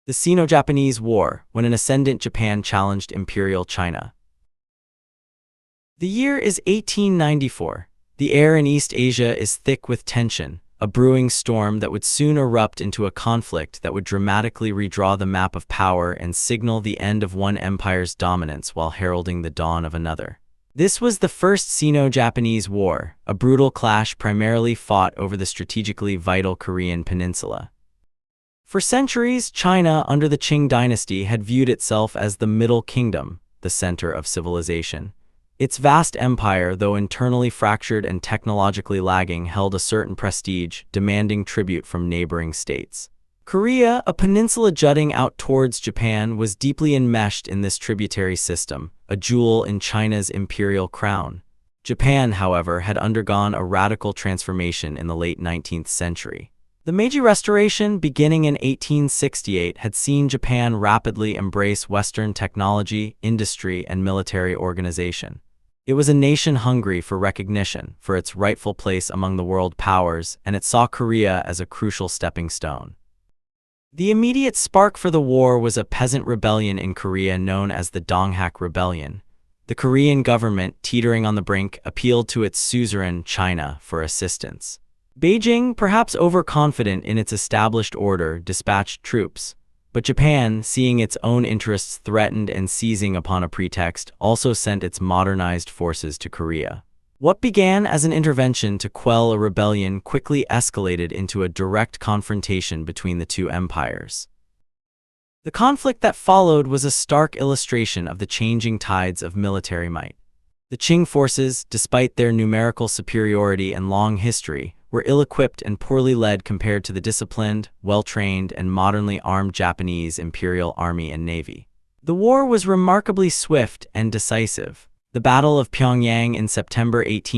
The Sino-Japanese War, when an ascendant Japan challenged Imperial China. The year is 1894. The air in East Asia is thick with tension, a brewing storm that would soon erupt into a conflict that would dramatically redraw the map of power and signal the end of one empire's dominance while heralding the dawn of another. This was the First Sino-Japanese War, a brutal clash primarily fought over the strategically vital Korean peninsula. For centuries, China, under the Qing dynasty, had viewed itself as the Middle Kingdom, the center of civilization. Its vast empire, though internally fractured and technologically lagging, held a certain prestige, demanding tribute from neighboring states. Korea, a peninsula jutting out towards Japan, was deeply enmeshed in this tributary system, a jewel in China's imperial crown. Japan, however, had undergone a radical transformation in the late 19th century. The Meiji Restoration, beginning in 1868, had seen Japan rapidly embrace Western technology, industry, and military organization. It was a nation hungry for recognition, for its rightful place among the world powers, and it saw Korea as a crucial stepping stone. The immediate spark for the war was a peasant rebellion in Korea known as the Donghak Rebellion. The Korean government, teetering on the brink, appealed to its suzerain, China, for assistance. Beijing, perhaps overconfident in its established order, dispatched troops. But Japan, seeing its own interests threatened and seizing upon a pretext, also sent its modernized forces to Korea. What began as an intervention to quell a rebellion quickly escalated into a direct confrontation between the two empires. The conflict that followed was a stark illustration of the changing tides of military might. The Qing forces, despite their numerical superiority and long history, were ill-equipped and poorly led compared to the disciplined, well-trained, and modernly armed Japanese Imperial Army and Navy. The war was remarkably swift and decisive. The Battle of Pyongyang in September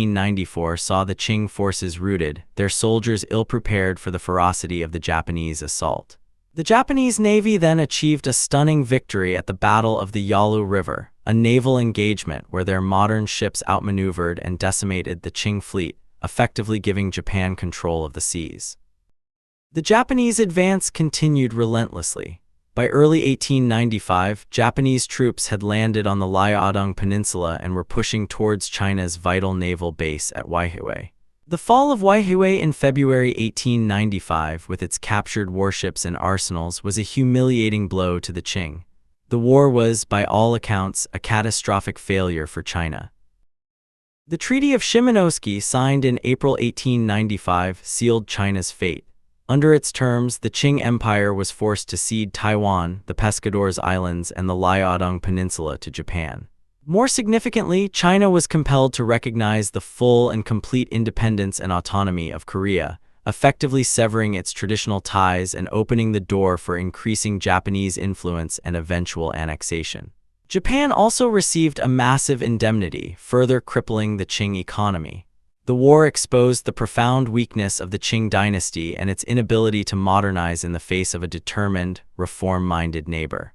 1894 saw the Qing forces routed, their soldiers ill-prepared for the ferocity of the Japanese assault. The Japanese Navy then achieved a stunning victory at the Battle of the Yalu River, a naval engagement where their modern ships outmaneuvered and decimated the Qing fleet, effectively giving Japan control of the seas. The Japanese advance continued relentlessly. By early 1895, Japanese troops had landed on the Liaodong Peninsula and were pushing towards China's vital naval base at Waihui. The fall of Waihui in February 1895, with its captured warships and arsenals, was a humiliating blow to the Qing. The war was, by all accounts, a catastrophic failure for China. The Treaty of Shimonoseki, signed in April 1895, sealed China's fate. Under its terms, the Qing Empire was forced to cede Taiwan, the Pescadores Islands, and the Liaodong Peninsula to Japan. More significantly, China was compelled to recognize the full and complete independence and autonomy of Korea, effectively severing its traditional ties and opening the door for increasing Japanese influence and eventual annexation. Japan also received a massive indemnity, further crippling the Qing economy. The war exposed the profound weakness of the Qing dynasty and its inability to modernize in the face of a determined, reform-minded neighbor.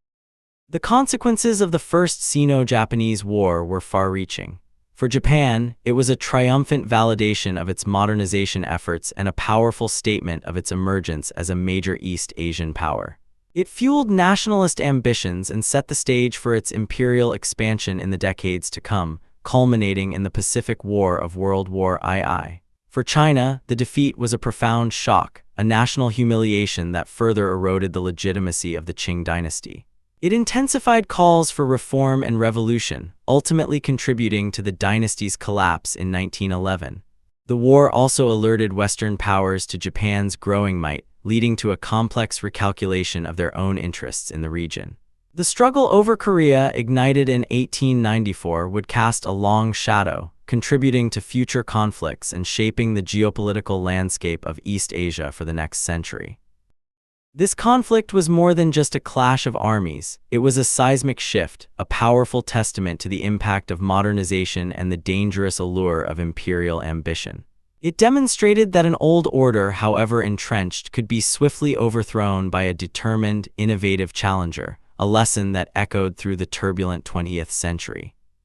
The consequences of the First Sino-Japanese War were far-reaching. For Japan, it was a triumphant validation of its modernization efforts and a powerful statement of its emergence as a major East Asian power. It fueled nationalist ambitions and set the stage for its imperial expansion in the decades to come, culminating in the Pacific War of World War II. For China, the defeat was a profound shock, a national humiliation that further eroded the legitimacy of the Qing dynasty. It intensified calls for reform and revolution, ultimately contributing to the dynasty's collapse in 1911. The war also alerted Western powers to Japan's growing might, leading to a complex recalculation of their own interests in the region. The struggle over Korea, ignited in 1894, would cast a long shadow, contributing to future conflicts and shaping the geopolitical landscape of East Asia for the next century. This conflict was more than just a clash of armies. It was a seismic shift, a powerful testament to the impact of modernization and the dangerous allure of imperial ambition. It demonstrated that an old order, however entrenched, could be swiftly overthrown by a determined, innovative challenger, a lesson that echoed through the turbulent 20th century.